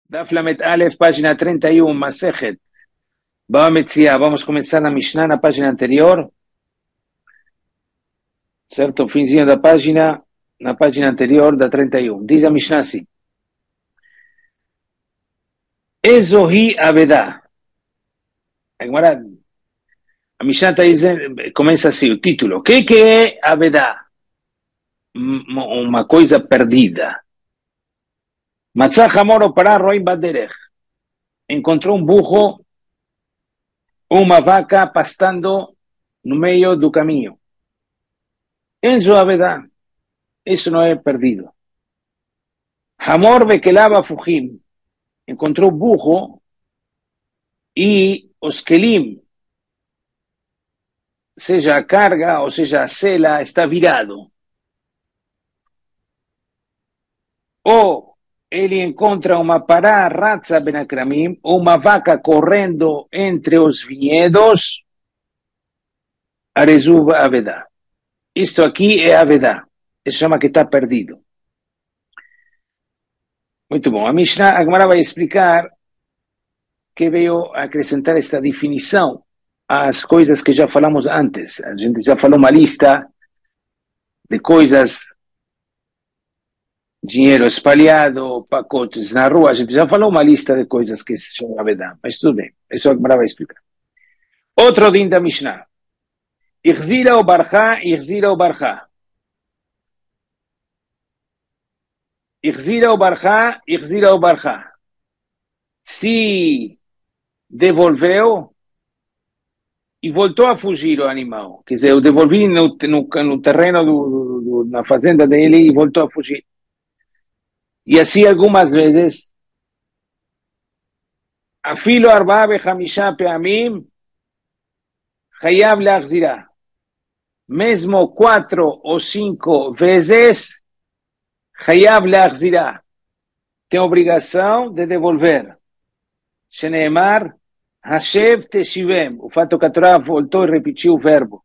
Daf Lamet Aleph, página 31, Masejet. Vamos começar na Mishnah, na página anterior. Certo? Finzinho da página, na página anterior da 31. Diz a Mishnah assim. Ezohi Avedá. Agora, a Mishnah está dizendo, começa assim, o título. O que é Avedá? Uma coisa perdida. Matzah Hamoro para Roim Baderech. Encontrou um burro, uma vaca pastando no meio do caminho. Enzo Avedá. Isso não é perdido. Hamor Bekelava Fujim. Encontrou burro e os kelim, seja a carga ou seja a sela, está virado. Ou ele encontra uma pará ratza benakramim, uma vaca correndo entre os vinhedos, arezuva avedá. Isto aqui é avedá. Isso chama que está perdido. Muito bom. A Mishnah, a Gemara vai explicar que veio acrescentar esta definição às coisas que já falamos antes. A gente já falou uma lista de coisas, dinheiro espalhado, pacotes na rua. A gente já falou uma lista de coisas que se chama avedá. Mas tudo bem. Isso a Gemara vai explicar. Outro din da Mishnah. Ichzira o barcha, ichzira o barcha. Ichzira o barcha, ichzira o barcha. Se devolveu e voltou a fugir o animal. Quer dizer, eu devolvi no terreno, na fazenda dele e voltou a fugir. E assim algumas vezes, afilo arba bechamisha peamim, chayav leachzirah. Mesmo 4 ou 5 vezes, chayav leachzirah. Tem obrigação de devolver. Sheneemar, Hashev Teshivem. O fato que a Torá voltou e repetiu o verbo.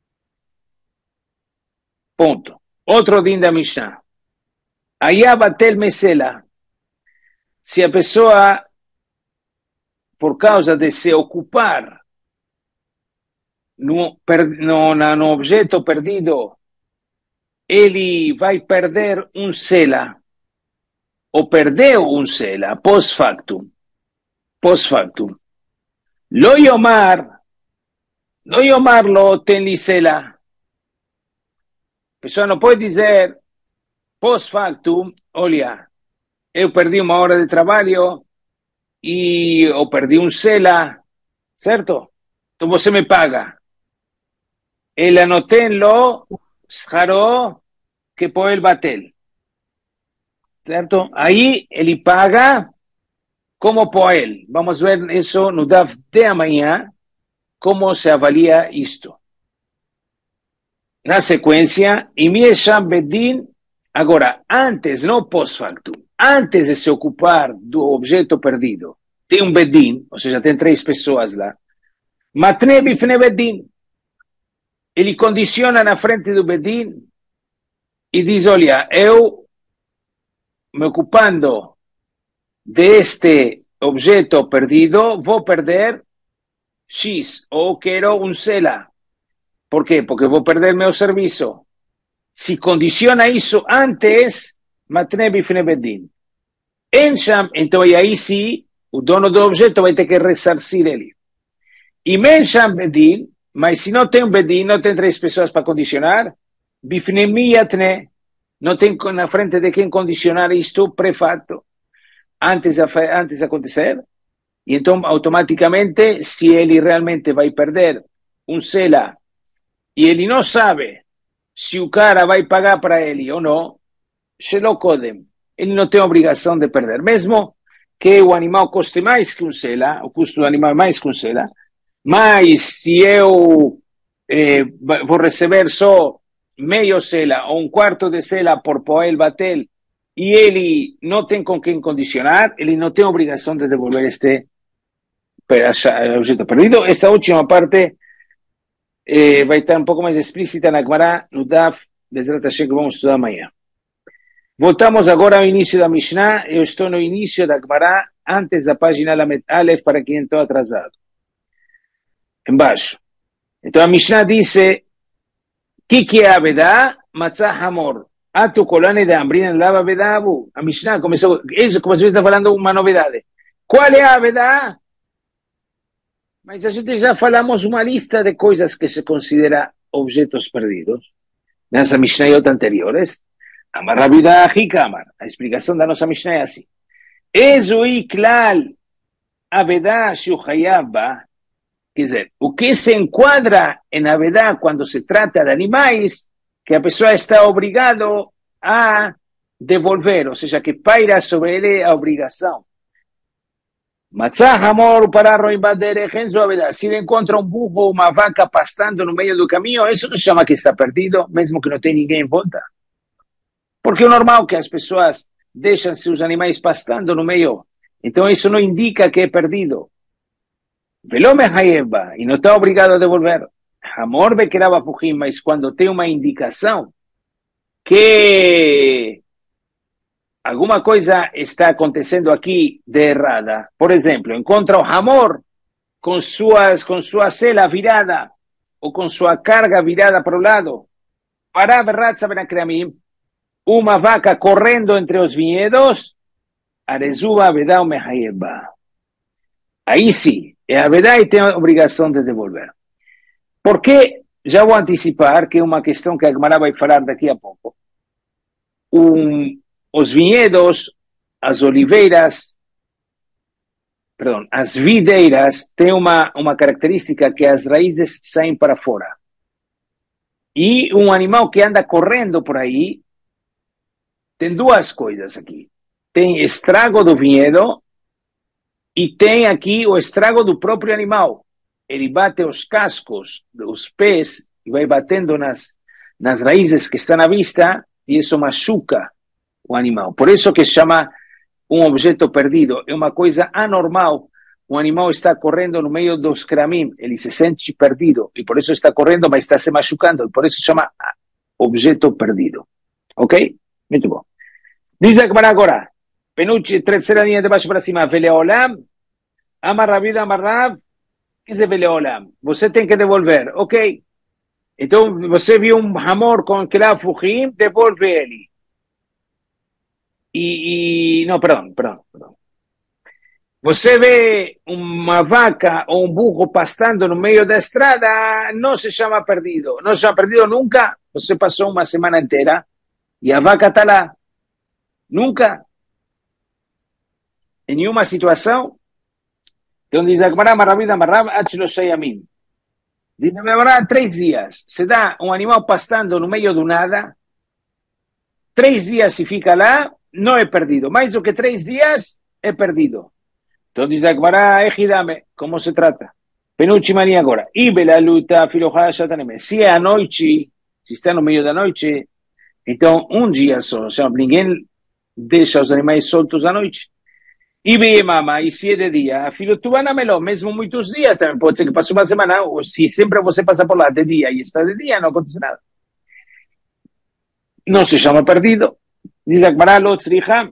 Ponto. Outro din da Mishnah. Ayabatel Mesela. Se a pessoa, por causa de se ocupar no objeto perdido, ele vai perder um sela, ou perdeu um sela, post-factum. Post-factum. Lo yomar lo ten li sela. A pessoa não pode dizer post-factum, olha, eu perdi uma hora de trabalho e eu perdi um sela, certo? Então você me paga. Ela não tem lo scharo que poel batel. Certo? Aí ele paga como poel. Vamos ver isso no DAF de amanhã, como se avalia isto. Na sequência, Imiesham Bedin, agora, antes, não post-factum, antes de se ocupar do objeto perdido, tem um Bedin, ou seja, tem 3 pessoas lá. Matne bifne Bedin. Ele condiciona na frente do Bedin e diz, olha, eu me ocupando deste objeto perdido, vou perder X, ou quero um sela. Por quê? Porque vou perder meu serviço. Se condiciona isso antes, matne bifne bedin. Então, e aí sim, o dono do objeto vai ter que ressarcir ele. E mensham bedin, mas se não tem um bedin, não tem 3 pessoas para condicionar, bifne miyatne, não tem na frente de quem condicionar isto pré-fato, antes de acontecer, e então automaticamente, se ele realmente vai perder um sela e ele não sabe se o cara vai pagar para ele ou não, shelo kodem, ele não tem obrigação de perder, mesmo que o animal custe mais que um sela, o custo do animal é mais que um sela, mas se eu vou receber só meio sela ou um quarto de sela por poel batel, e ele não tem com quem condicionar, ele não tem obrigação de devolver este objeto perdido. Esta última parte vai estar um pouco mais explícita na Gemara, no DAF, Bezrat Hashem, que vamos estudar amanhã. Voltamos agora ao início da Mishnah. Eu estou no início da Gemara, antes da página Lamed Aleph para quem entrou atrasado. Embaixo. Então a Mishnah dice, que é Avedá? Matzah Hamor. A tu colane de hambrina en lava Avedabu. A Mishnah começou, isso como se está falando uma novidade. Qual é a Avedá? Mas a gente já falamos uma lista de coisas que se considera objetos perdidos. Nessa Mishnayot anteriores. Amar Rabida Hikamar. A explicação da nossa Mishnah é assim. Ezui klal Avedá Shuhayaba. Quer dizer, o que se enquadra em Avedá quando se trata de animais que a pessoa está obrigado a devolver, ou seja, que paira sobre ele a obrigação. Matzah Hamor para roimbader Genzo Avedá. Se ele encontra um burro ou uma vaca pastando no meio do caminho, isso não chama que está perdido, mesmo que não tenha ninguém em volta. Porque é normal que as pessoas deixam seus animais pastando no meio. Então isso não indica que é perdido. Velome Hayeba, e não está obrigado a devolver. Hamor Bekeraba Fujim, mas quando tem uma indicação que alguma coisa está acontecendo aqui de errada. Por exemplo, encontra o Hamor com sua sela virada ou com sua carga virada para o lado. Para Berratza Benakramim, uma vaca correndo entre os vinhedos, Arezuba Vedau Mehayeba. Aí sim, é a verdade e tem a obrigação de devolver. Porque, já vou antecipar, que é uma questão que a Gemara vai falar daqui a pouco. Os vinhedos, as oliveiras, perdão, as videiras têm uma característica que as raízes saem para fora. E um animal que anda correndo por aí, tem duas coisas aqui. Tem estrago do vinhedo e tem aqui o estrago do próprio animal. Ele bate os cascos dos pés e vai batendo nas raízes que estão à vista e isso machuca o animal. Por isso que se chama um objeto perdido. É uma coisa anormal. O animal está correndo no meio dos cramim, ele se sente perdido e por isso está correndo, mas está se machucando. E por isso se chama objeto perdido. Ok? Muito bom. Diz a Gemara agora. Penucci, terceira linha de baixo para cima. Veleolam, amarravida, amarrav. Que é Veleolam? Você tem que devolver. Ok. Então, você viu um hamor com Kelaf Fujim, devolve ele. Não, perdão. Você vê uma vaca ou um burro pastando no meio da estrada, não se chama perdido. Não se chama perdido nunca. Você passou uma semana inteira e a vaca está lá. Nunca. Em nenhuma situação. Então diz a Gemara, Maravida, Marav, Achloshayamim. Diz a Gemara, 3 dias. Se dá um animal pastando no meio do nada, 3 dias se fica lá, não é perdido. Mais do que 3 dias, é perdido. Então diz a Gemara, Ejidame, como se trata? Penucci Maria agora. Ibela luta, filojada, shataneme. Se é à noite, se está no meio da noite, então um dia só. Ou seja, ninguém deixa os animais soltos à noite. E bem, mama, e se é de dia, filho, tu vai na melhor, mesmo muitos dias, também pode ser que passe uma semana, ou se sempre você passa por lá de dia e está de dia, não acontece nada. Não se chama perdido. Diz a Gemara, lo tzricha,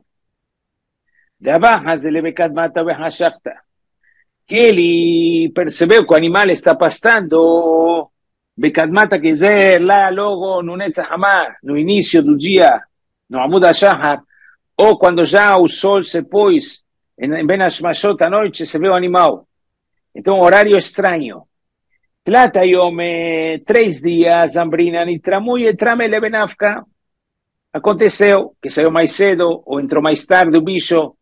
que ele percebeu que o animal está pastando, Bekadmata, quer dizer, lá logo no Netzach Hamar, no início do dia, no Amud HaShahar, ou quando já o sol se pôs, em Ben Hashmashot à noite, se vê o animal. Então, horário estranho. Tlata yom, 3 dias, Ambrina, Nitramui, Etramele Benafka. Aconteceu que saiu mais cedo, ou entrou mais tarde o bicho.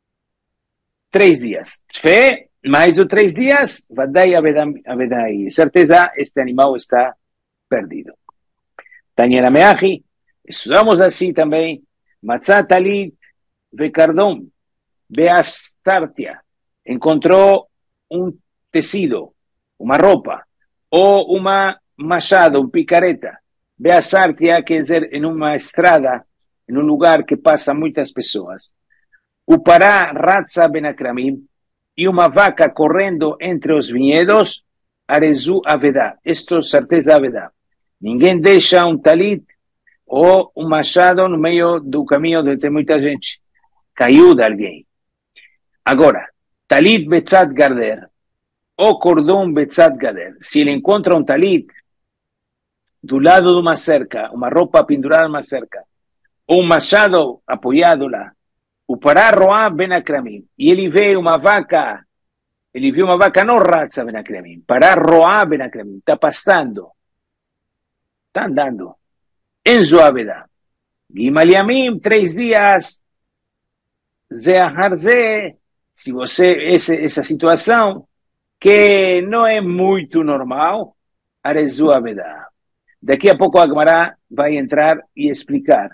3 dias. Fé, mais de 3 dias, Vadai Avedai. Certeza, este animal está perdido. Tanyera Meachi, estudamos assim também. Matzah Talit Vekardom Beastartia. Encontrou um tecido, uma roupa, ou uma machado, um picareta. Beastartia quer dizer em uma estrada, em um lugar que passa muitas pessoas. O pará Ratza Benakramim e uma vaca correndo entre os vinhedos, Arezu Avedá. Isto certeza Avedá. Ninguém deixa um talit ou um machado no meio do caminho onde tem muita gente. Caiu de alguém. Agora, talit betzat garder, ou cordão betzat garder. Se ele encontra um talit do lado de uma cerca, uma roupa pendurada numa cerca, ou um machado apoiado lá, o pará roá ben akramim, e ele vê uma vaca, não ratza ben akramim, pará roá ben akramim, está pastando, está andando, em Zoabedá. Gimaliamim, 3 dias, Zeaharze, se você, essa situação, que não é muito normal, Arezuabedá. Daqui a pouco a Gemara vai entrar e explicar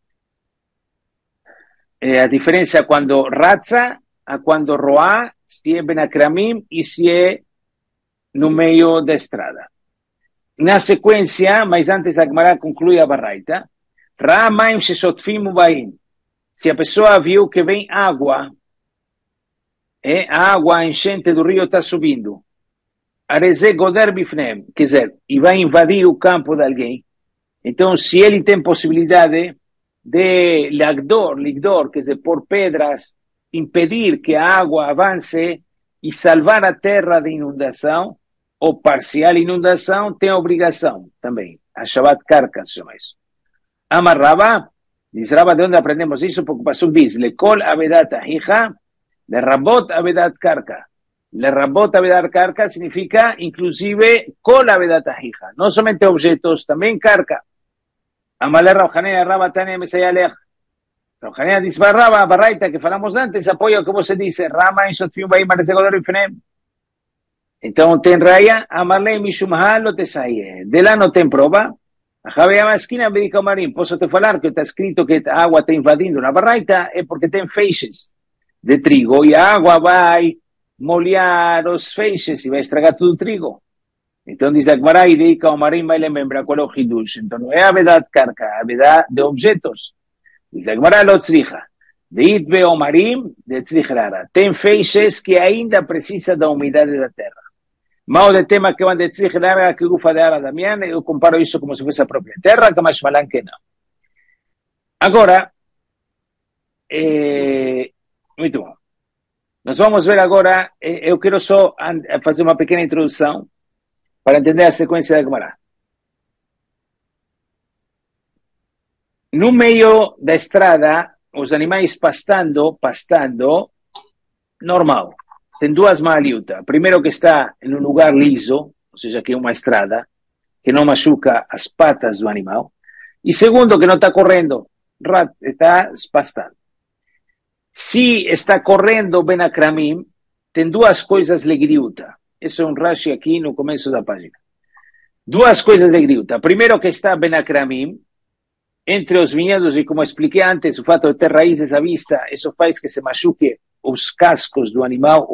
a diferença quando ratza a quando roá, se é benacramim e se é no meio da estrada. Na sequência, mas antes a Gemara conclui a baraita, Ra'amaim sheshotfim ubaim. Se a pessoa viu que vem água, a água enchente do rio está subindo, Areze goder bifnem, quer dizer, e vai invadir o campo de alguém. Então, se ele tem possibilidade de ligdor, quer dizer, por pedras, impedir que a água avance e salvar a terra de inundação, ou parcial inundação, tem obrigação também. A Shabbat Karka se chama isso. Amarraba, diz Raba, de onde aprendemos isso? Porque passou diz, lekol avedat ahija, lerabot avedat Karka. Lerabot avedat Karka significa, inclusive, kol avedat ahija. No somente objetos, también Karka. Amalé Raujanea, Raba Tania Mesayalech. Raujanea diz Raba, Barraita, que falamos antes, apoia o que você disse, Rama em Sotfium Baim Arzegodor Ifnem. Então tem raia, Amalé Mishumha Lotesaye. De lá não tem prova. A Javeama esquina Bedica Marim, posso te falar que está escrito que a água está invadindo na Barraita, é porque tem feixes de trigo e a água vai molhar os feixes e vai estragar tudo o trigo. Então diz a Gemara, e dedica o Marim vai lembrar qual é o Hidush. Então não é a verdade carca, é a verdade de objetos. Diz a Gemara, lo tzricha. Deit ve o Marim, de tzrichrara. Tem feixes que ainda precisa da umidade da terra. Mal de tema que van de tzrichrara, que gufa de ara Damián, eu comparo isso como se fosse a própria terra, que mais falam que não. Agora, muito bom. Nós vamos ver agora, eu quero só fazer uma pequena introdução, para entender a sequência da Gemara. No meio da estrada, os animais pastando, normal. Tem duas maliutas. Primeiro que está em um lugar liso, ou seja, que é uma estrada, que não machuca as patas do animal. E segundo, que não está correndo, está pastando. Se está correndo benacramim, tem duas coisas legriuta. Esse é um Rashi aqui no começo da página. Duas coisas de griuta. Primeiro que está benacramim, entre os vinhedos, e como expliquei antes, o fato de ter raízes à vista, isso faz que se machuque os cascos do animal,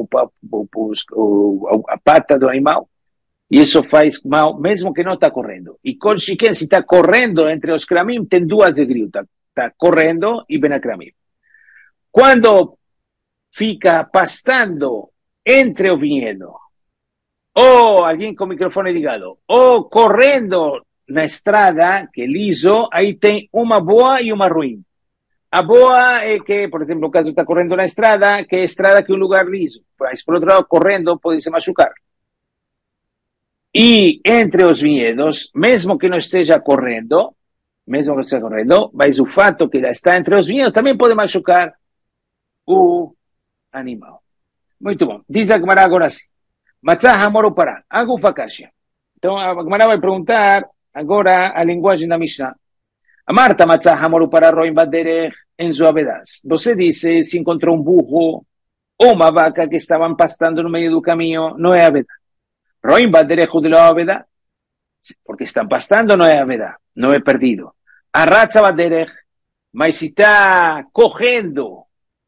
a pata do animal, e isso faz mal, mesmo que não está correndo. E com Shiken, se está correndo entre os kramim, tem duas de griuta. Está correndo e benacramim. Quando fica pastando entre o vinhedo, ou alguém com o microfone ligado, ou correndo na estrada, que é liso, aí tem uma boa e uma ruim. A boa é que, por exemplo, o caso está correndo na estrada, que é estrada que é um lugar liso. Mas, por outro lado, correndo, pode se machucar. E entre os vinhedos, mesmo que não esteja correndo, mas o fato que ela está entre os vinhedos também pode machucar o animal. Muito bom. Diz a Gemara agora assim. Matzah Hamor Pará, Agufa Kashya. Então a Gemara vai perguntar agora a linguagem da Mishnah. Amarta Matzah Hamor Pará Roim Baderech em Zoabedas. Você disse se encontrou um burro ou uma vaca que estavam pastando no meio do caminho, não é Avedá. Roim Baderech de Avedá, porque estão pastando, não é Avedá, não é perdido. Arratza Baderech, mas se está correndo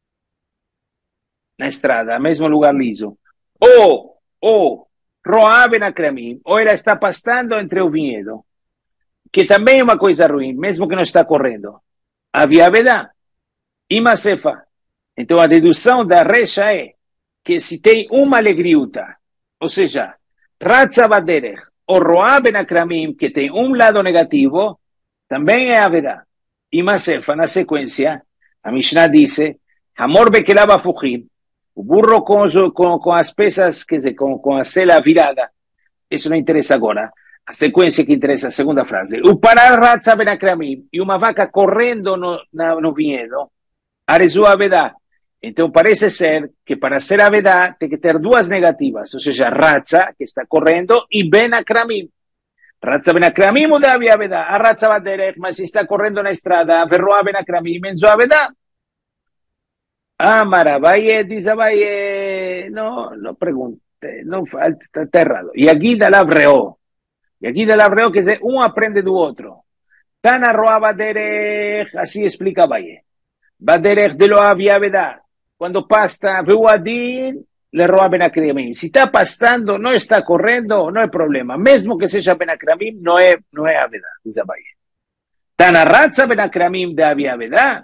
na estrada, mesmo lugar liso, ou Roá benacramim, ou ela está pastando entre o vinhedo, que também é uma coisa ruim, mesmo que não está correndo. Havia Avedá e Masefa. Então a dedução da recha é que se tem uma alegriuta, ou seja, Ratza Baderech ou Roá benacramim, que tem um lado negativo, também é Avedá. E Masefa, na sequência, a Mishnah diz, Hamor bekelava fuchim, O burro com as peças, quer dizer, com a sela virada. Isso não interessa agora. A sequência que interessa, a segunda frase. O parar razza benacramim e uma vaca correndo no vinhedo, arezu avedá. Então parece ser que para ser avedá tem que ter duas negativas, ou seja, razza, que está correndo, e benacramim. Razza benacramim ou davi avedá. A razza va derech, mas se está correndo na estrada, verroa benacramim, menzo avedá. Ah, Marabaye, dice Abaye, no pregunte, no está errado. Y aquí da la breó. Y aquí da la breó que uno aprende do otro. Tan arroa baderech, así explica Abaye. Baderech de lo había vedad. Cuando pasta, veuadín, le roba benacramim. Si está pastando, no está corriendo, no hay problema. Mesmo que sea benacramim, no es avedad, dice Abaye. Tan arraza benacramim de había vedad.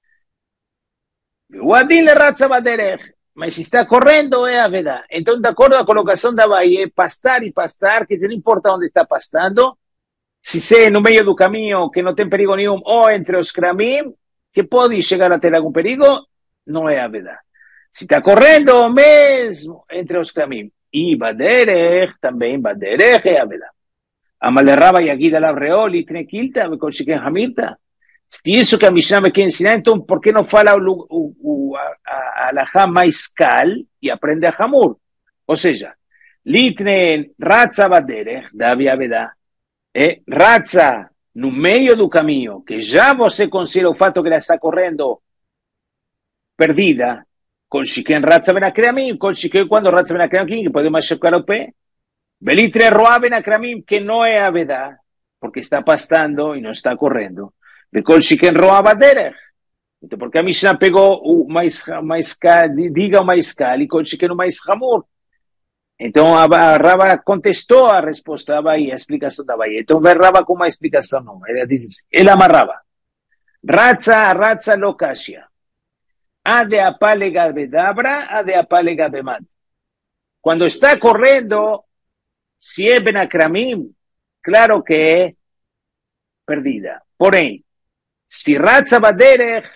O Adin le razza baderech, mas se está correndo é a verdade. Então, de acordo com a colocação da Bahia, pastar e pastar, que não importa onde está pastando, se é no meio do caminho, que não tem perigo nenhum, ou entre os cramim, que pode chegar a ter algum perigo, não é a verdade. Se está correndo, mesmo entre os cramim. E baderech, também baderech é a verdade. Amalerraba e aqui da Lavreoli, Tnequilta, me conseguem Hamilta. Se isso que a Mishnah me quer ensinar, então por que não fala a Alahá mais cal e aprende a Hamur? Ou seja, Litne Ratza Baderech, da Aviavedá, Ratza no meio do caminho, que já você considera o fato que ela está correndo perdida, com Shiken Ratza Benakramim, com Shiken quando Ratza Benakramim, que pode machucar o pé, Belitre Roa Benakramim, que não é Avedá, porque está pastando e não está correndo. De Kol Shiken Roa Baderech. Então, porque a Mishnah pegou o mais diga o mais cal e Kol Shiken o mais hamur. Então, a Rava contestou a resposta da Bahia, a explicação da Bahia. Então, vai Rava com uma explicação nova. Ela diz assim, ele amarrava. Ratza lokashia. Ade apalega bedabra, ade apalega bemad. Quando está correndo, se é benakramim, claro que é perdida. Porém, se Ratza Baderech,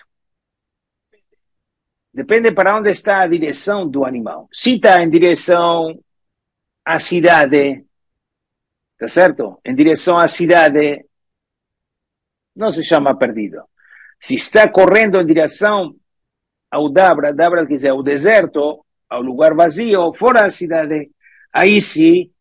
depende para onde está a direção do animal. Se está em direção à cidade, tá certo? Em direção à cidade, não se chama perdido. Se está correndo em direção ao Dabra quer dizer, ao deserto, ao lugar vazio, fora da cidade, aí sim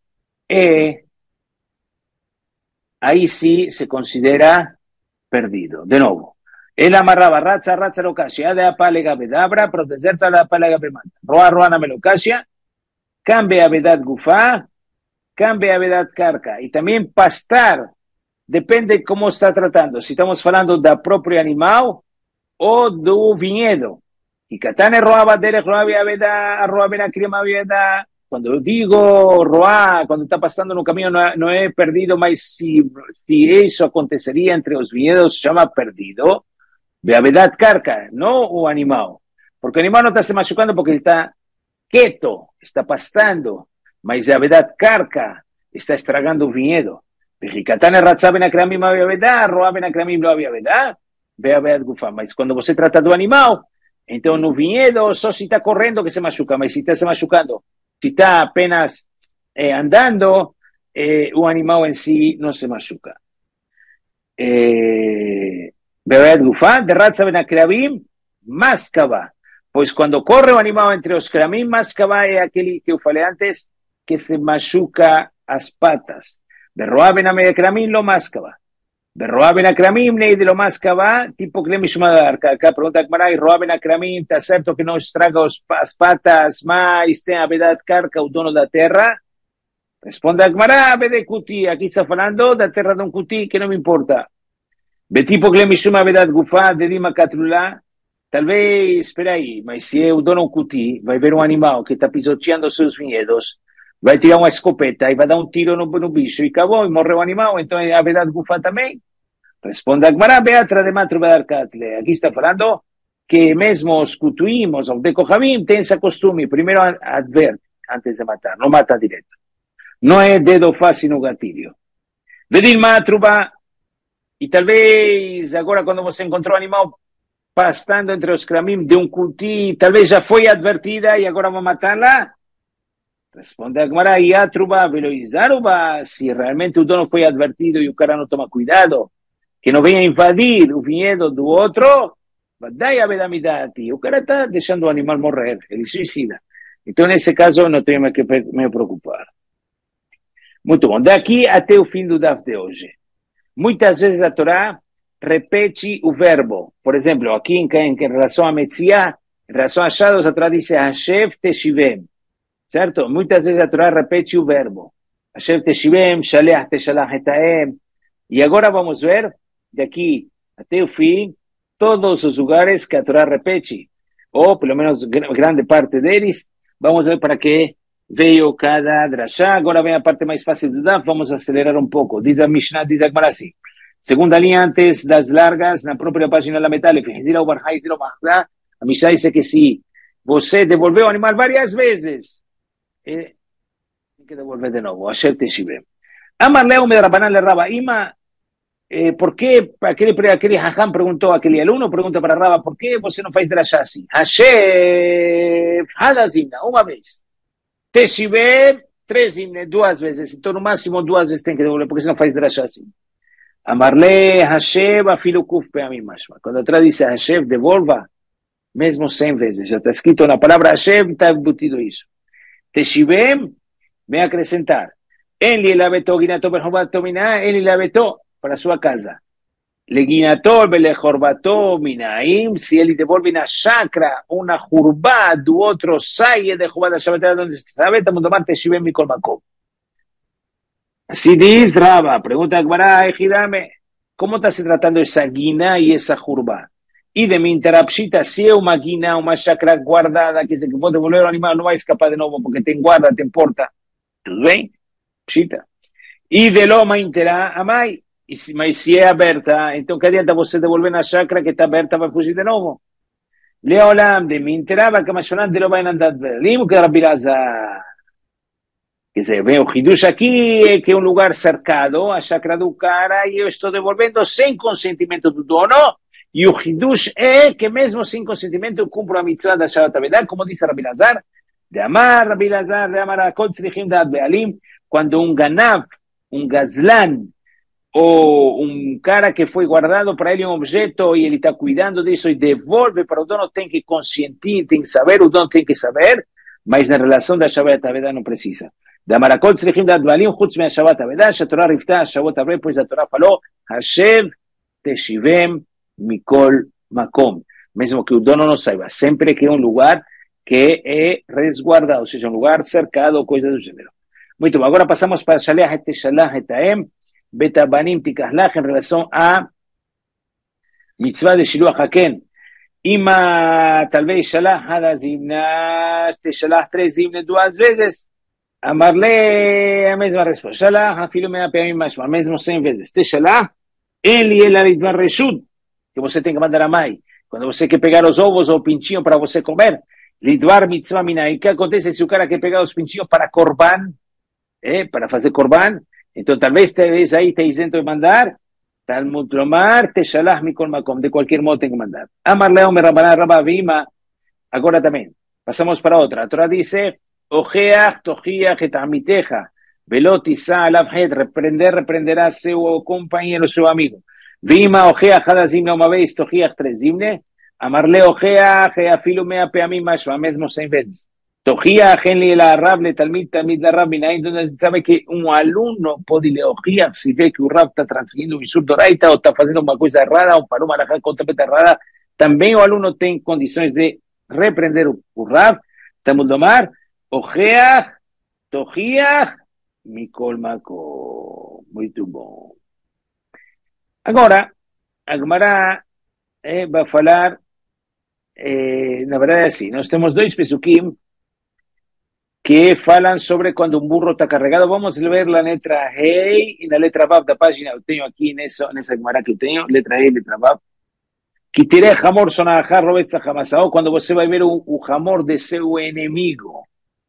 se considera perdido. De nuevo, él amarraba Ratza locasia, de apalega bedabra, pero deserto a la apalega bemanda. Roa na melocasia, cambia vedad gufá, cambia vedad carca. Y también pastar, depende de cómo está tratando. Si estamos hablando del propio animal o do vinhedo. Y catane roa badere, roa vedad, roa benacrima vedad. Cuando eu digo roar, quando está passando no caminho, não é perdido, mas se isso aconteceria entre os vinhedos, chama perdido. De a verdade carca, não o animal. Porque o animal não está se machucando porque ele está quieto, está pastando, mas a verdade carca está estragando o vinhedo. Mas quando você trata do animal, então no vinhedo só se está correndo que se machuca, mas se está se machucando, se está apenas andando, o animal em si não se machuca. Bebeat gufá, de Ratza benakravim, mascava. Pois quando corre o animal entre os kramim, mascava é aquele que eu falei antes, que se machuca as patas. Berroa benakravim lo mascava. Berroa benakravim nem de lo mascava, tipo que le mishmadar. Acá pergunta que marai, roa benakravim, está certo que não estraga as patas, mas tem a verdade carca, o dono da terra? Responde a Gmará, de Cuti, aqui está falando da terra de um Cuti, que não me importa. De tipo que le mishuma verdade gufá, de Dima Catrulá, talvez, espera aí, mas se é o dono Cuti, vai ver um animal que está pisoteando seus vinhedos, vai tirar uma escopeta e vai dar um tiro no bicho, e acabou, e morreu o animal, então é a verdade gufá também? Responde a Gmará, Beatra de Matru Badar Katle. Aqui está falando que mesmo os Kutuim, os Avdekohavim, tem esse costume, primeiro adverte antes de matar, não mata direto. Não é dedo fácil no gatilho. Vedir Matruba, e talvez agora quando você encontrou o animal, pastando entre los Kramim de un culti, tal vez ya fue advertida y ahora va a matarla? Responde Agmará, y Atruba, Veloizaruba, si realmente uno no fue advertido y o cara no toma cuidado, que no venga a invadir el viñedo do otro, Badai Abedamidati, o cara está dejando o animal morrer, ele suicida. Então, nesse caso, não tenho que me preocupar. Muito bom. Daqui até o fim do DAF de hoje. Muitas vezes a Torá repete o verbo. Por exemplo, aqui em relação a Metziah, em relação a Shados, a Torá diz Hashev Teshivem. Certo? Muitas vezes a Torá repete o verbo. Hashev Teshivem, Shaleach Teshalach Etaem. E agora vamos ver, daqui até o fim, todos os lugares que a Torá repete, ou pelo menos grande parte deles. Vamos ver para que veio cada drashá. Agora vem a parte mais fácil do DAF, vamos acelerar um pouco. Diz a Mishnah, diz a Gemara assim. Segunda linha antes das largas, na própria página da Metalef, a Mishnah diz que se você devolveu o animal várias vezes, tem que devolver de novo. Asher Teshivem. Amar Leo me Rabanan le Raba. Ima, ¿por qué aquele Hajam perguntou, aquele aluno pergunta para Raba, por que você não faz drashá assim? Hashem, Hadazimna, uma vez. Teshivem, 3 himne, 2 vezes. Então, no máximo, 2 vezes tem que devolver, porque você não faz drashá assim. Amarle Hashem, afilo kuf peamim mashma. Quando atrás diz Hashem, devolva, mesmo 100 vezes. Já está escrito na palavra Hashem, está embutido isso. Teshivem, me acrescentar. Enli el abeto, ginato, berhobato, mina, enli el abeto, para sua casa. Le guinato, belejorbato, minaim, si ele devolve na chacra, una jurbá do outro saie de jubá da shabatada, donde está beta, mundomar Teshivem, mikol makom. Así dice Raba, pregunta a Gmará, Ejidame, ¿cómo está se tratando esa guina y esa jurba? Y de mi interapshita, si es una guina, una chacra guardada, que se que puede volver al animal, no va a escapar de nuevo porque te guarda, te importa. ¿Todo bien? Pshita. Y de loma intera, amai, y si es abierta, entonces, ¿qué adianta você devolver una chacra que está abierta para fugir de nuevo? Leolam, de mi interaba, que más de lo va a andar, limo que Rabiraza. Quer dizer, vem o Hidush aqui, que é um lugar cercado, a chacra do cara, e eu estou devolvendo sem consentimento do dono, e o Hidush é que mesmo sem consentimento eu cumpro a mitzvah da Shabbat Avedah, como disse Rabi Lazar, de amar Rabi Lazar, de amar a Kol Tzrichim Da'at Be'alim, quando um ganav, um gazlan, ou um cara que foi guardado para ele um objeto e ele está cuidando disso e devolve para o dono, tem que consentir, tem que saber, o dono tem que saber, mas na relação da Shabbat Avedah não precisa. Da Maracol צריכים דעת בעלים חוץ מהשבת אבדה, שהתורה ריפתה השבועות הרבה, pois a Torá falou, Hashem teshivem mikol makom. Mesmo que o dono não saiba, sempre que é um lugar que é resguardado, ou seja, um lugar cercado ou coisa do gênero. Muito bom, agora passamos para Shaleach et Teshalach et Haem, Betabanim Tikahlach, em relação a mitzvah de Shiluach Haken. Ima, talvez Shalach Hada Zimna, Teshalach 3 himnes 2 vezes, Amarle a mesma resposta. Shalach, afilo me apea mashma, mesmo 100 vezes. Teshalach, ele é a reshut, que você tem que mandar a mãe. Quando você quer pegar os ovos ou o pintinho para você comer, lidvar mitzvah minai. O que acontece se o cara quer pegar os pintinhos para korban, para fazer korban? Então, talvez aí está isento de mandar. Talmud lomar, teshalach mikol makom. De qualquer modo tem que mandar. Amarle omer rabaná rabavima. Agora também. Passamos para outra. A Torá dice... Ojeach, tojiach, et amiteja, velotisa, alabhet, reprenderá seu companheiro, seu amigo. Vima, ojeach, hadazimna, uma vez, tojiach, 3 himne, amarle ojeach, afilo mea peamim, mashma, mesmo 100 vezes. Tojiach, enli la rab, le talmid la rab, minaim, donde sabe que aluno pode le ojeach, se vê que o rab está transmitindo o isur doraita, ou está fazendo uma coisa errada, ou parou uma marajá completamente errada, também o aluno tem condições de repreender o rab, estamos domar, Ojeach, tojiach, mikol makom. Muito bom. Agora, a Gemara vai falar, na verdade é assim, nós temos 2 pesukim que falam sobre quando um burro está carregado. Vamos ler a letra Hei e na letra Vav da página, eu tenho aqui nessa Gemara que eu tenho, letra Hei, letra Vav. Que tirei hamor sonahar robetza hamasao, quando você vai ver o hamor de seu inimigo.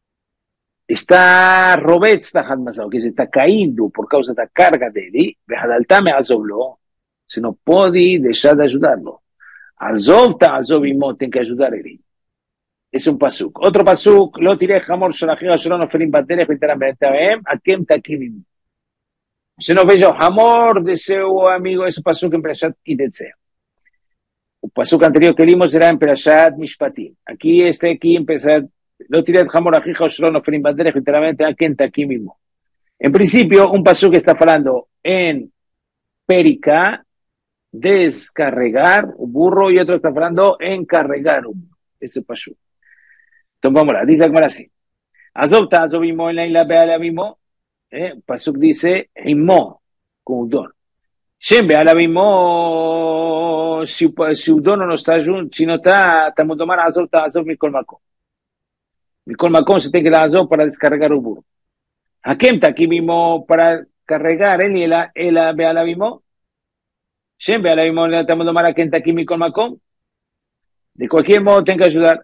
Está Robetz que se está caindo por causa da carga dele, você não pode deixar de ajudá-lo. Azov ta'azov imo, ten que ayudar a él. Es un pasuk. Otro pasuk, lo tiré jamor sholajiga sholono felim baterech vitaramete ahem, akem takim. Se no vejo jamor de seu amigo, es un pasuk en Perashat Kidetzea. El pasuk anterior que vimos era en Perashat Mishpatim. Aquí en Perashat, lo tiré jamor ajija sholono felim baterech vitaramete akem takim imo. En principio, un pasuk que está hablando en Perica, descarregar un burro, y otro está hablando en carregar un burro. Ese pasuk. Entonces vamos a dice Agmara así. Azov ta'azov imo en la isla be'ala mimo. Pasuk dice, imo, con udon. Shem be'ala mimo, si udon no está junto, si no está, estamos tomando azov ta'azov mikol makom. Mikol makom se tiene que dar azov para descargar un burro. Hakem ta'kim mimo para carregar el be'ala mimo. Shem be'ala mimo, estamos tomando hakem ta'kim mikol makom. De cualquier modo, tengo que ayudar.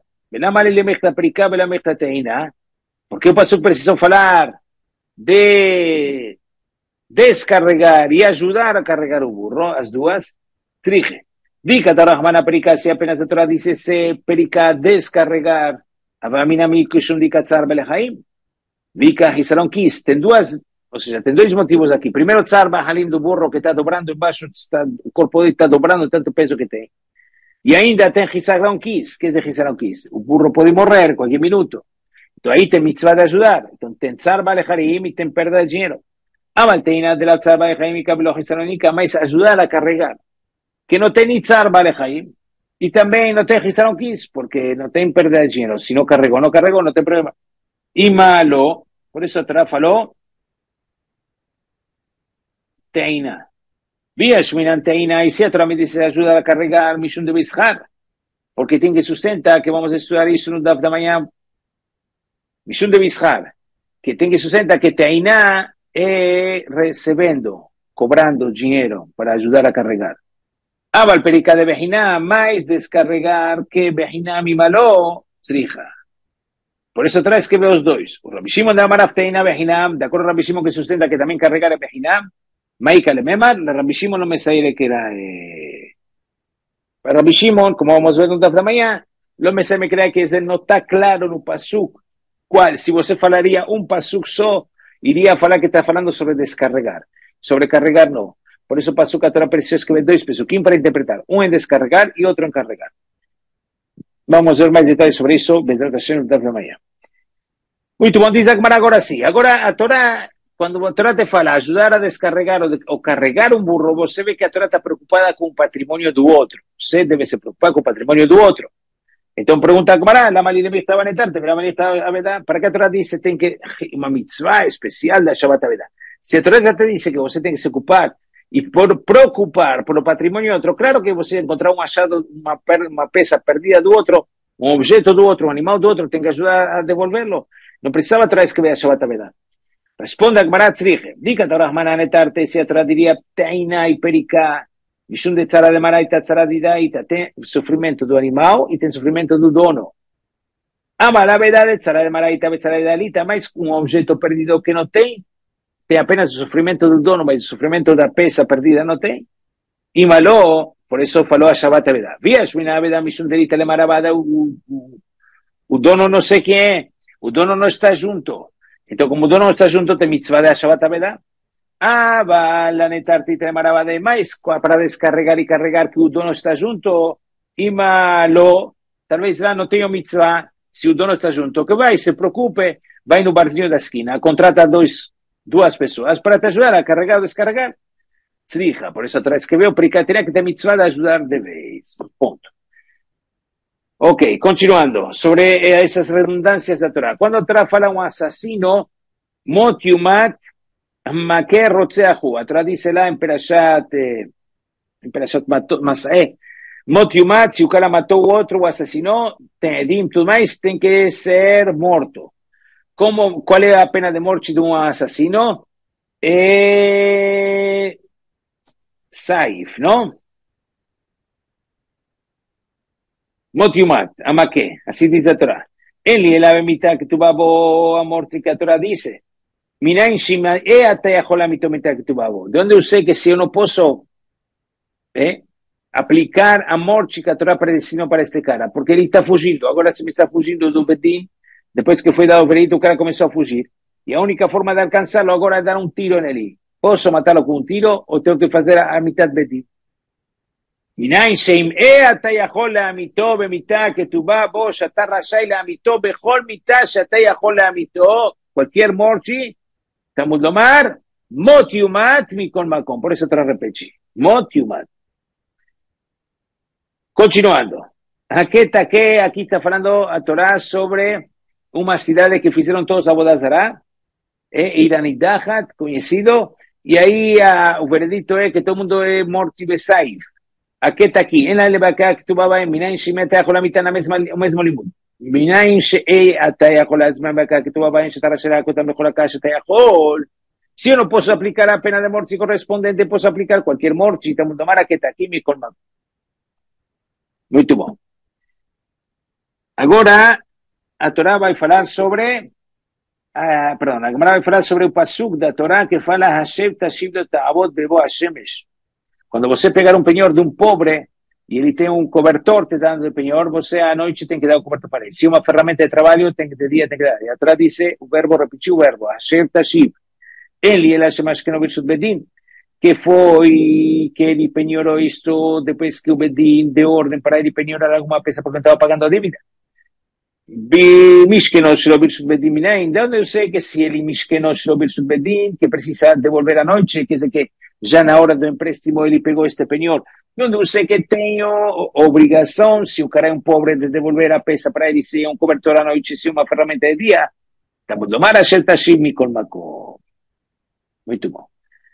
¿Por qué pasó preciso hablar de descarregar y ayudar a carregar un burro? Las dos, trije. Dica Tarahmana perica, si apenas la Torah dice se perica descarregar, abaminami kushum dica tzar belehaim, dica hisalon kis, ten dos, o sea, ten dos motivos aquí. Primero, tzar bahalim do burro que está dobrando en baixo, el cuerpo está dobrando tanto peso que tiene. Y ainda tem Hisaron Kiss. ¿Qué es de Hisaron Kiss? Un burro puede morrer cualquier minuto. Entonces ahí te mitzvah de ayudar. Entonces ten tzar balejarim y ten pérdida de dinero. Amalteina de la tzar balejarim y cablo Hisaronica, más ayudar a carregar. Que no ten ni tzar balejarim y también no ten Hisaron Kiss, porque no ten pérdida de dinero. Si no carregó, no ten problema. Y malo, por eso tráfalo, teina. Vía Shminanteina, y si a Torah me dice ayuda a carregar Mishun de Bishar, porque tiene que sustentar que vamos a estudiar eso en un daf de mañana. Mishun de Bishar, que tiene que sustentar que Teina recibiendo, cobrando dinero para ayudar a carregar. Abal perica de Bejina, más descarregar que Bejina mi malo, Srija. Por eso traes que veo los dos. Rabbi Shimon de Amaraf Teina Bejina, de acuerdo a Rabbi Shimon que sustenta que también carregar es Bejina. Maika le memar, la Rabbi Shimon no me sale que era Rabbi Shimon, como vamos a ver en la mañana, lo me se me cree que ese no está claro en un pasuk. ¿Cuál? Si vos falaría un pasuk iría a falar que está hablando sobre descarregar. Sobre carregar no. Por eso pasuk a Torah precioso que ve dos pesukim para interpretar. Uno en descarregar y otro en carregar. Vamos a ver más detalles sobre eso desde la sesión de la mañana. Muy tu dice ahora sí. Ahora a Torah, cuando a Torah te fala ayudar a descarregar o carregar un burro, vos se ve que a Torah está preocupada con el patrimonio de otro. Usted debe ser preocupado con el patrimonio de otro. Entonces pregunta a Gmará, la malidemia estaba en etarte, pero la malidemia estaba verdad. ¿Para qué a Torah dice ten que una mitzvah especial de Shabbat verdad? Si a Torah ya te dice que vos tenés que se ocupar y por preocupar por el patrimonio de otro, claro que vos encontrar un hallado, una pesa perdida de otro, un objeto de otro, un animal de otro, tenés que ayudar a devolverlo. No precisaba traer que vea Shabbat verdad. Responde a Gmará Tzrije. Dica Torah mananetarte, si a Torah diría teina y perica, mishun de tzara de maraita, tzara de daita, ten sufrimiento do animal y ten sufrimiento do dono. Ama la verdad de tzara de maraita, tzara de dalita, más un objeto perdido que no tem apenas el sufrimiento del dono, mas el sufrimiento de la pesa perdida no tem. Y malo, por eso faló a Shabbat verdad. Vía shmina verdad, mishun de dalita le marabada, u dono no sé quién, u dono no está junto. Entonces, como dono no está junto, te mitzvah de Shabbat verdad. Va la netarte te maraba de más para descarregar y carregar que Udono está junto y malo, tal vez no tengo mitzvah si Udono está junto, que va y se preocupe, va en un barzinho de la esquina, contrata dos personas para te ayudar a carregar o descargar. Tzrija, por eso atrás que veo, tenía que te mitzvah de ayudar de vez. Punto. Ok, continuando, sobre esas redundancias de la Torah. Cuando Torah fala un asesino, motiumat, Maquer Rotzeahu, atrás dice la en Perashat Mas'eh, Motiumat, si un cara mató u otro o asesinó, Tedim Tumais, tiene que ser muerto. ¿Cuál es la pena de muerte de un asesino? Saif, ¿no? Motiumat, Amaque, así dice la Torah. Eli, la mitad que tu babo a muerte que la Torah dice. ¿De dónde usé que si yo no puedo aplicar amor que a Torá predestinó para este cara, porque ele está fugindo, agora se me está fugindo do Bedín, depois que foi dado o veredito, o cara começou a fugir, e a única forma de alcançá-lo agora é dar um tiro nele. Posso matá-lo com um tiro, ou tenho que fazer a mitad Bedín? מניין שאם אתה יכול להמיתו במיתה כתובה בו שאתה רשאי להמיתו בכל מיתה שאתה יכול להמיתו, cualquier morchi, estamos lomar, mot yumat mikol makom, por eso te lo repetí, mot yumat. Continuando, aquí está hablando a Torah sobre unas ciudades que hicieron todos a Bodazara, Iranidahat, conocido, y ahí el veredicto es que todo el mundo es morti besaif. Aquí está aquí, en la levaca que tú vas a ver, minayin shimeta con la mitad en el mismo limud. Minayin she'ata con la misma levaca que tú vas a ver, she'ta rashera con la mejor acá, she'ta yachol. Si yo no puedo aplicar la pena de morti correspondiente, puedo aplicar cualquier morti, estamos tomando aquí está aquí, mi colma. Muy bom. Agora, a Torá vai falar sobre, perdão, a Gemara vai falar sobre o pasuk da Torá que fala Hashem tashiv lo ta'avot bebo hashemesh. Quando você pegar um penhor de um pobre e ele tem um cobertor te dando o penhor, você à noite tem que dar o cobertor para ele. Se uma ferramenta de trabalho, tem que de dia tem que dar. E a Torá diz o verbo, repetiu o verbo, Hashem tashiv. Ele é Hashem Ashkenov Birshut Bedin, que foi que ele penhorou isto depois que o Bedin deu ordem para ele penhorar alguma peça porque não estava pagando a dívida. Mishkenot Shelo Birshut Bedin Minayin, de onde eu sei que se ele Mishkenot Shelo Birshut Bedin, que precisa devolver à noite, quer dizer que já na hora do empréstimo ele pegou este penhor, onde eu sei que tenho obrigação, se o cara é um pobre, de devolver a peça para ele, se é um cobertor à noite, se é uma ferramenta de dia, estamos domar a Shelta Shim Mikol Makom. Muito bom.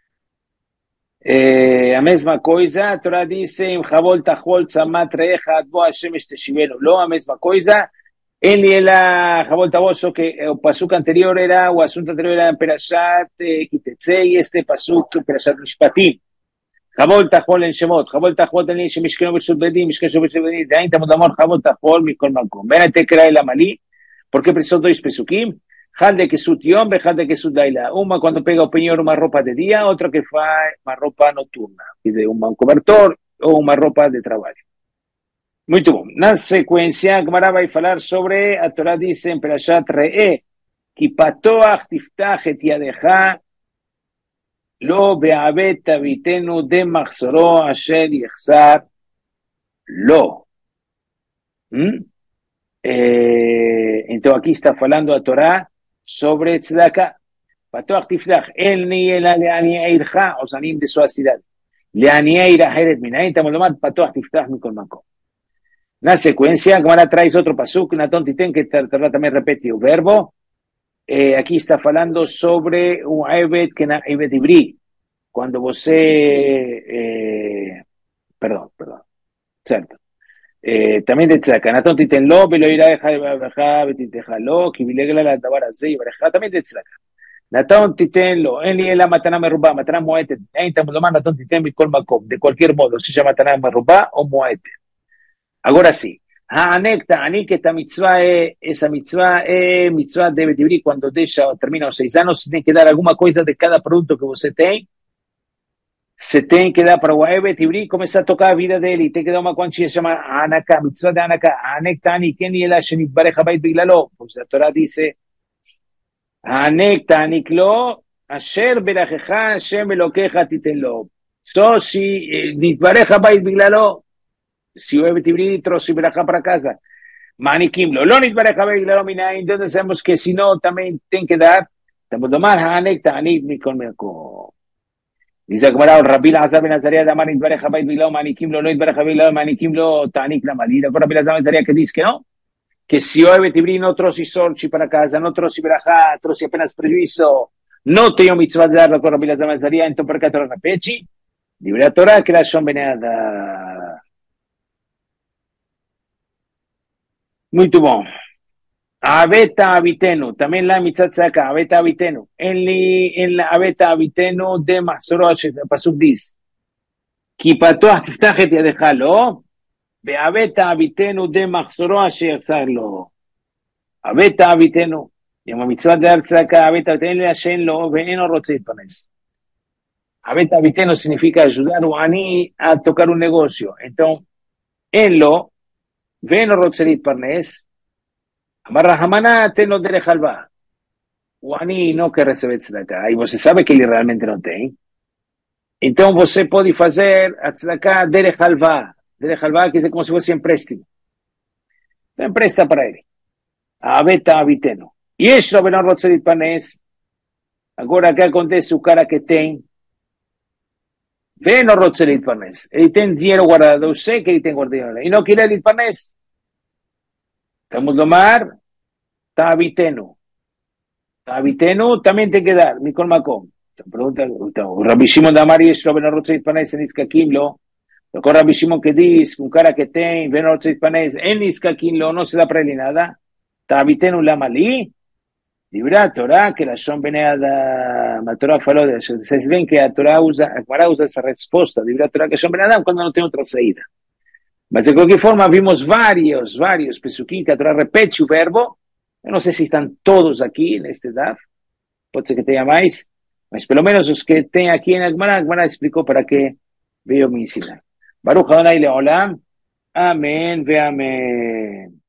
A mesma coisa, a Torá diz em Chavol Tachol Tzamat Reecha Adbo Hashem Esteshiveno. Não a mesma coisa. Ele era Chavol Tachol, só que o pasuk anterior era, o assunto anterior era Perashat Kitetse, e este pasuk Perashat Mishpatim. Chavol Tachol en Shemot. Chavol Tachol en Shemishkeno B'Shut Bedim, Mishkeno B'Shut Bedim. De ahí estamos dando Chavol Tachol Mikol Makom. Ven a Tekra el Amalí. ¿Por qué precisó dois pesukim? Had de Kesut Yom, had de Kesut Laila. Uma cuando pega o penhor uma roupa de dia, outra que faz uma roupa noturna. Quer dizer, um cobertor ou uma roupa de trabalho. Muito bom. Na sequência, a Gemara vai falar sobre, a Torá diz em Perashat Re'eh, Ki patoach tiftach et yadecha, lo be'avet avitenu de machzoro asher yechsar lo. Então aqui está falando a Torá sobre tzedakah. Patoach tiftach, el ni el le'aniei ircha, os anim de sua cidade. Le'aniei iraheret minayin, estamos llamando patoach tiftach mikol makom. Na sequência, agora traz outro pasuk, Naton Titen, que Torá também repete o verbo. Aqui está falando sobre um evet que na evet ivri. Quando você... Perdão, certo. Também de tzedakah. Naton Titen lo, velo irá dejar, betiteja lo, que vilegla la davar azé y bareja, também de tzedakah. Naton Titen lo, en li la matana merubá, matana moete. Estamos llamando Naton Titen mikol makom, de cualquier modo, se llama matana merubá o moete. Agora sim, Ha'anekta, que esta mitzvah essa mitzvah deve abrir quando termina os 6 anos, você tem que dar alguma coisa de cada produto que você tem que dar para o Evet Ibri, começar a tocar a vida dele, tem que dar uma quantia que se chama Anaka, mitzvah de Anaka, Ha'anekta, ken yela shenitbarech habayit biglalo, pois a Torá diz, Ha'anekta, lo, asher berachecha, Hashem elokecha titen lo. Só se nitbarech habayit biglalo, si o Evet Ibri trouxe berajá para casa, Manikim lo nitbarech habayit biglalo minayin, entonces sabemos que si no, también tem que dar, estamos tomar Ha'anekta, mikol makom. Dice que para Rabbi Elazar ben Azariah de Amar nitbarech habayit biglalo, Manikim lo nitbarech habayit biglalo, Manikim lo ta'anik la malida. Rabbi Elazar ben Azariah que dice que no, que si o Evet Ibri no trouxe sorte para casa, no trouxe berajá, trouxe apenas prejuízo, no tenho mitzvah de darlo con Rabbi Elazar ben Azariah, então por que a Torá repete? Dibre a Torá que la shon beneada. Muito bom. Aveta Avitenu, también la mitzvah tzedakah, Aveta Avitenu. En la Aveta Avitenu de Masoro, pasuk dice, Ki patoach tiftach et yadecha lo, ve'aveta Avitenu de Masoro asher yachsar lo. Aveta Avitenu, y la mitzvah de dar tzedakah, Aveta Avitenu le Hashem lo, ve'eno rotze להתפרנס. Abeta Viteno significa ayudar a Ani a tocar un negocio. Entonces, en lo, Veno Rotzerit Parnes, Amarra Hamaná, Teno Dere Halva. O Ani no que recebe tzedakah. E você sabe que ele realmente não tem. Então, você pode fazer a tzedakah Dere Halva. Dere Halva quer dizer como se fosse empréstimo. Então, empresta para ele. Abeta Viteno. E este Veno Rotzerit Parnes, agora o que acontece? O cara que tem Veno Rotzerit Parnes. Ele tem dinheiro guardado. Eu sei que ele tem guardado. E não quer ir Parnes. Estamos no mar. Está Viteno. Viteno también te queda, Mikol Makom. Pregunta, Rabbi Shimon da Mari es Rabbi Rotzeit Panes en Iskakim lo. Lo que Rabbi Shimon que dice, un cara que tem, ven Rotzeit Panes en Iskakim lo, no se da para él nada. Viteno la malí. Libra Torah, que la son veneada, la Torah faló de eso. Se ven que la Torah usa esa respuesta. Libra Torah que son veneada cuando no tiene otra salida. Mas de cualquier forma vimos varios pesuquín que a Torah repete el verbo. Yo no sé si están todos aquí en este DAF, puede ser que tenga más, pero por lo menos los que estén aquí en Agmara explicó para qué veo mi Baruch Adonai Leolam. Amén, ve amén.